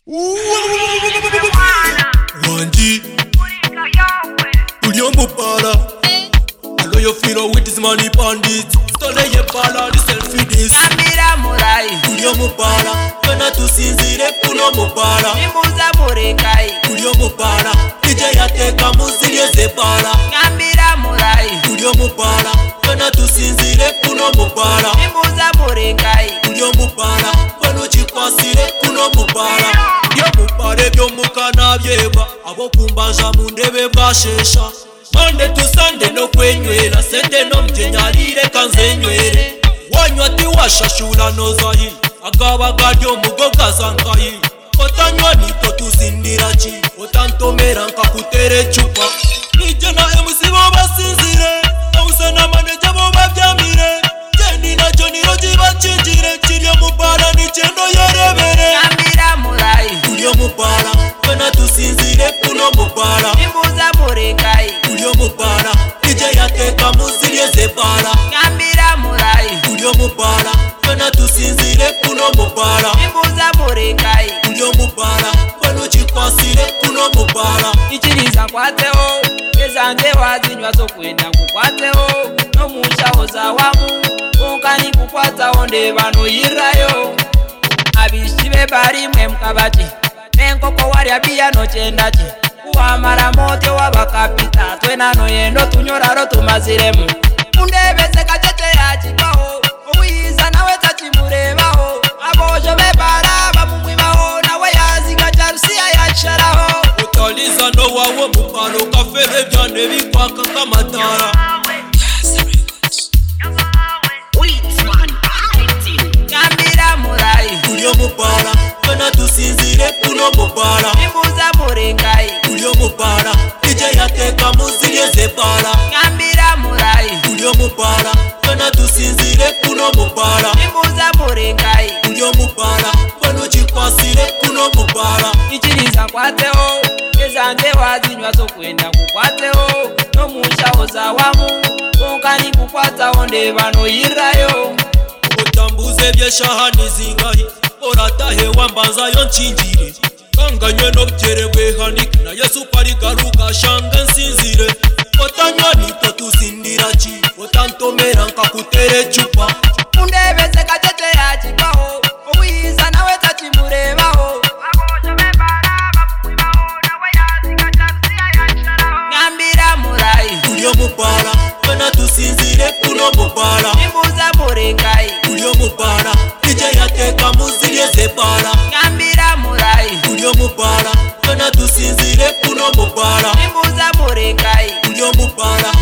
Wanji Tulio Mupala I know you feel with this money bandit. Stole ye pala the selfie this Nambira murai Tulio Mupala Kana tusinzire Pulo Mupala Imbuza murekai Tulio Mupala DJ yateka muzilie zepala Nambira murai Tulio Mupala Kana tusinzire Pulo Mupala Imbuza murekai Tulio Mupala Kwanu chikwasire Pulo Mupala Yo mupale byo mukana byeba abo kumbanja mundebe bashesha Monday to Sunday no kwenywera sente no mjenyalire kanzenywere wanywa ti washashula nozayi agaba gadyo mugoga zankayi otanywa nito tuzindira chi otantomera nkakutere chupa nije na MC bo basinzire ause na manager bo babyamire jeni na Johnny Roji bachinjire Tulio Mupala ni chendo yerebere Nambira murai Tulio Mupala kana tusinzire Pulo Mupala Imbuza murekai Tulio Mupala DJ yateka muzilie zepala Nambira murai Tulio Mupala kana tusinzire Pulo Mupala Imbuza murekai Tulio Mupala kwanu chikwasire Pulo Mupala Ichiriza kwateo Ezanze wazinywa so kwenda kukwateo No mushaho za wamu Kunkani kukwata onde bano yirayo Abishibe bari mwe mkabati Enkoko warya biya no chendachi Kuhamara mote wabakapita Twenano yendo tunyoraro tumaziremu Undebeze kacheche ya chikaho Uwiza nawe tachimurebaho Abojo bebara bamumwibaho Nawe yaziga charusia ya charaho Utaliza no wawo Mupalo kafere byane bikwaka kamatara Nambira murai Tulio Mupala kana tusinzire Pulo Mupala Imbuza murengai Tulio Mupala DJ yateka muzilie zepala Nambira murai Tulio Mupala kana tusinzire Pulo Mupala Imbuza murengai Tulio Mupala kwanu chikwasire Pulo Mupala Ichiriza kwateo Ezanze wazinywa so kwenda kukwateo No mushaho za wamu Kunkani kukwata onde bano yirayo Utambuze byeshahani zingahi oratahe wambanza yo nchinjire kanganywe no byerebwe hanik na Yesu pari garuka shanga nsinzire otanywa nito tuzindira chi otantomera nkakutere chupa Undebeze kacheche ya chikaho Uwiza nawe tachimurebaho Nambira murai Tulio Mupala kana tusinzire Pulo Mupala Imbuza murengai Tulio Mupala DJ yateka muzilie zepala Nambira murai Tulio Mupala kana tusinzire Pulo Mupala Imbuza murengai Tulio Mupala